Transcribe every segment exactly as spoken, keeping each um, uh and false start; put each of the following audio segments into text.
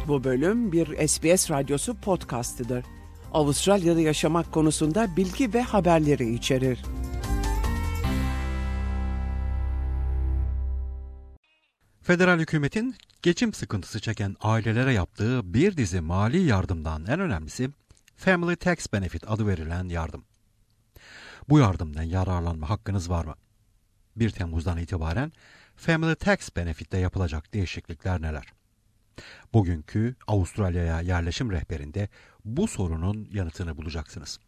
Bu bölüm bir S B S Radyosu podcastidir. Avustralya'da yaşamak konusunda bilgi ve haberleri içerir. Federal hükümetin geçim sıkıntısı çeken ailelere yaptığı bir dizi mali yardımdan en önemlisi Family Tax Benefit adı verilen yardım. Bu yardımdan yararlanma hakkınız var mı? bir Temmuz'dan itibaren Family Tax Benefit'te yapılacak değişiklikler neler? Bugünkü Avustralya'ya yerleşim rehberinde bu sorunun yanıtını bulacaksınız.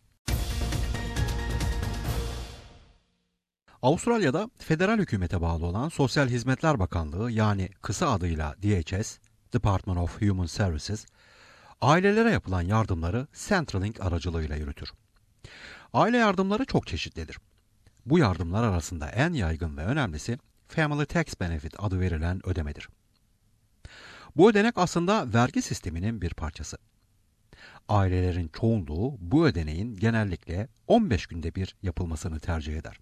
Avustralya'da federal hükümete bağlı olan Sosyal Hizmetler Bakanlığı, yani kısa adıyla D H S, Department of Human Services, ailelere yapılan yardımları Centrelink aracılığıyla yürütür. Aile yardımları çok çeşitlidir. Bu yardımlar arasında en yaygın ve önemlisi Family Tax Benefit adı verilen ödemedir. Bu ödenek aslında vergi sisteminin bir parçası. Ailelerin çoğunluğu bu ödeneğin genellikle on beş günde bir yapılmasını tercih eder.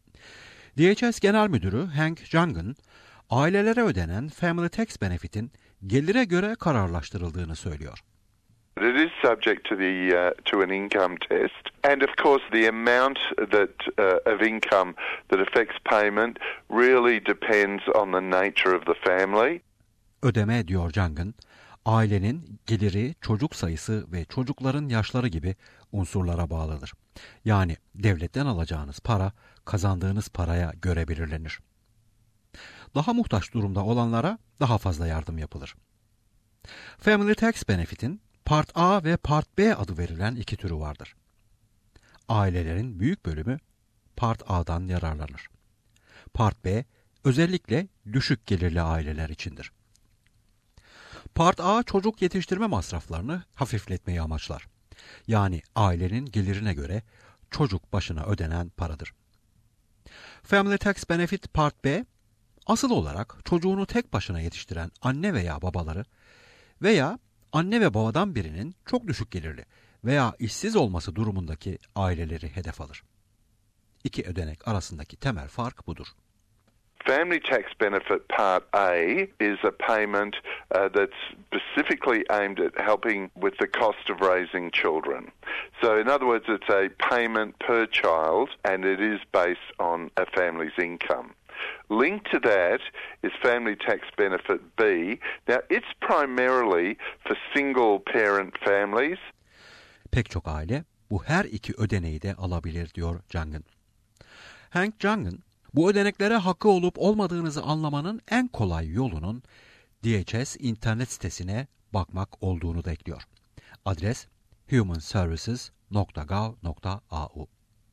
D H S Genel Müdürü Hank Jungan, ailelere ödenen Family Tax Benefit'in gelire göre kararlaştırıldığını söylüyor. It is subject to the uh, to an income test, and of course the amount that uh, of income that affects payment really depends on the nature of the family. Ödeme, diyor Jungan, ailenin geliri, çocuk sayısı ve çocukların yaşları gibi unsurlara bağlıdır. Yani devletten alacağınız para kazandığınız paraya göre belirlenir. Daha muhtaç durumda olanlara daha fazla yardım yapılır. Family Tax Benefit'in Part A ve Part B adı verilen iki türü vardır. Ailelerin büyük bölümü Part A'dan yararlanır. Part B özellikle düşük gelirli aileler içindir. Part A çocuk yetiştirme masraflarını hafifletmeyi amaçlar. Yani ailenin gelirine göre çocuk başına ödenen paradır. Family Tax Benefit Part B, asıl olarak çocuğunu tek başına yetiştiren anne veya babaları veya anne ve babadan birinin çok düşük gelirli veya işsiz olması durumundaki aileleri hedef alır. İki ödenek arasındaki temel fark budur. Family Tax Benefit Part A is a payment uh, that's specifically aimed at helping with the cost of raising children. So in other words, it's a payment per child and it is based on a family's income. Linked to that is Family Tax Benefit B. Now it's primarily for single parent families. Pek çok aile bu her iki ödeneği de alabilir, diyor Jungan. Hank Jungan, bu ödeneklere hakkı olup olmadığınızı anlamanın en kolay yolunun D H S internet sitesine bakmak olduğunu da ekliyor. Adres human services dot gov dot a u.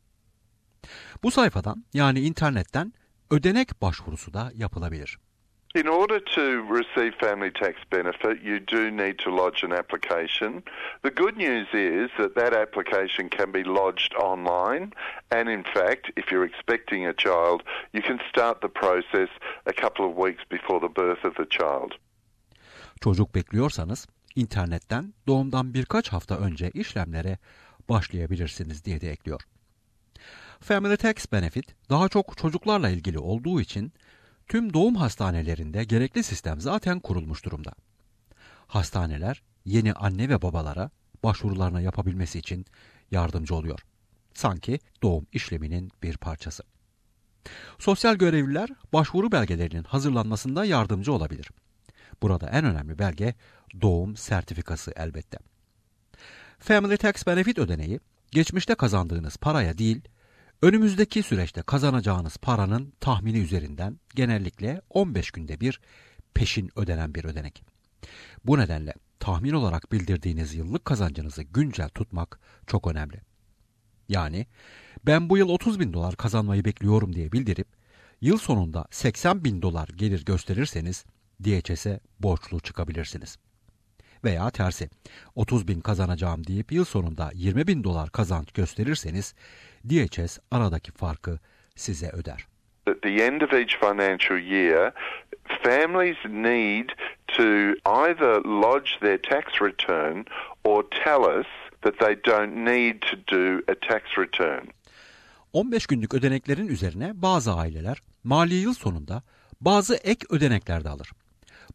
Bu sayfadan, yani internetten ödenek başvurusu da yapılabilir. In order to receive family tax benefit, you do need to lodge an application. The good news is that that application can be lodged online, and in fact, if you're expecting a child, you can start the process a couple of weeks before the birth of the child. Çocuk bekliyorsanız internetten doğumdan birkaç hafta önce işlemlere başlayabilirsiniz diye de ekliyor. Family Tax Benefit daha çok çocuklarla ilgili olduğu için tüm doğum hastanelerinde gerekli sistem zaten kurulmuş durumda. Hastaneler yeni anne ve babalara başvurularını yapabilmesi için yardımcı oluyor. Sanki doğum işleminin bir parçası. Sosyal görevliler başvuru belgelerinin hazırlanmasında yardımcı olabilir. Burada en önemli belge doğum sertifikası elbette. Family Tax Benefit ödeneği geçmişte kazandığınız paraya değil, önümüzdeki süreçte kazanacağınız paranın tahmini üzerinden genellikle on beş günde bir peşin ödenen bir ödenek. Bu nedenle tahmin olarak bildirdiğiniz yıllık kazancınızı güncel tutmak çok önemli. Yani ben bu yıl otuz bin dolar kazanmayı bekliyorum diye bildirip yıl sonunda seksen bin dolar gelir gösterirseniz D H S'e borçlu çıkabilirsiniz. Veya tersi, otuz bin kazanacağım deyip yıl sonunda yirmi bin dolar kazanç gösterirseniz D H S aradaki farkı size öder. At the end of each financial year, families need to either lodge their tax return or tell us that they don't need to do a tax return. on beş günlük ödeneklerin üzerine bazı aileler mali yıl sonunda bazı ek ödenekler de alır.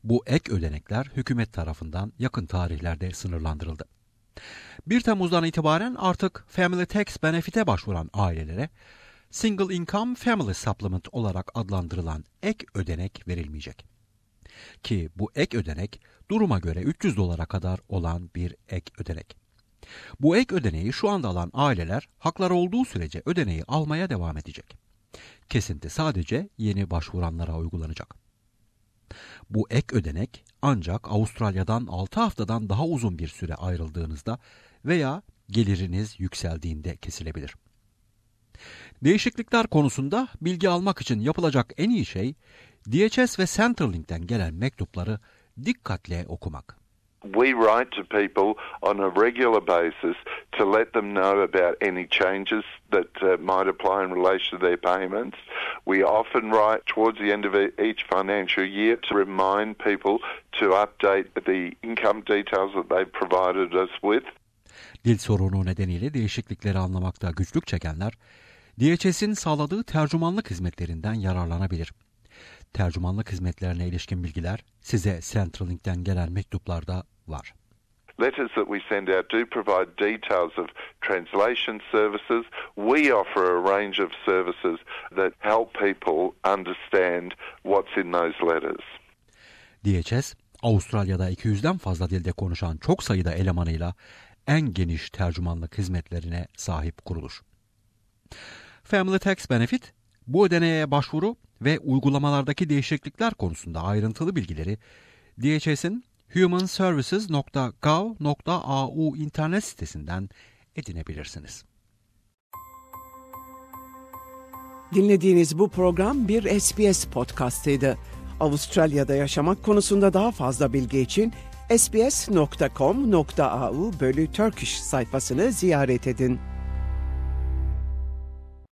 Bu ek ödenekler hükümet tarafından yakın tarihlerde sınırlandırıldı. bir Temmuz'dan itibaren artık Family Tax Benefit'e başvuran ailelere Single Income Family Supplement olarak adlandırılan ek ödenek verilmeyecek. Ki bu ek ödenek duruma göre üç yüz dolara kadar olan bir ek ödenek. Bu ek ödeneği şu anda alan aileler hakları olduğu sürece ödeneği almaya devam edecek. Kesinti sadece yeni başvuranlara uygulanacak. Bu ek ödenek ancak Avustralya'dan altı haftadan daha uzun bir süre ayrıldığınızda veya geliriniz yükseldiğinde kesilebilir. Değişiklikler konusunda bilgi almak için yapılacak en iyi şey D H S ve Centrelink'ten gelen mektupları dikkatle okumak. We write to people on a regular basis to let them know about any changes that uh, might apply in relation to their payments. We often write towards the end of each financial year to remind people to update the income details that they've provided us with. Dil sorunu nedeniyle değişiklikleri anlamakta güçlük çekenler, D H S'in sağladığı tercümanlık hizmetlerinden yararlanabilir. Tercümanlık hizmetlerine ilişkin bilgiler size Centrelink'ten gelen mektuplarda var. Letters that we send out do provide details of translation services. We offer a range of services that help people understand what's in those letters. D H S, Avustralya'da iki yüzden fazla dilde konuşan çok sayıda elemanıyla en geniş tercümanlık hizmetlerine sahip kuruluş. Family Tax Benefit, bu ödeneğe başvuru ve uygulamalardaki değişiklikler konusunda ayrıntılı bilgileri D H S'in human services nokta gov nokta a u internet sitesinden edinebilirsiniz. Dinlediğiniz bu program bir S B S podcastıydı. Avustralya'da yaşamak konusunda daha fazla bilgi için s b s nokta com nokta a u bölü Turkish sayfasını ziyaret edin.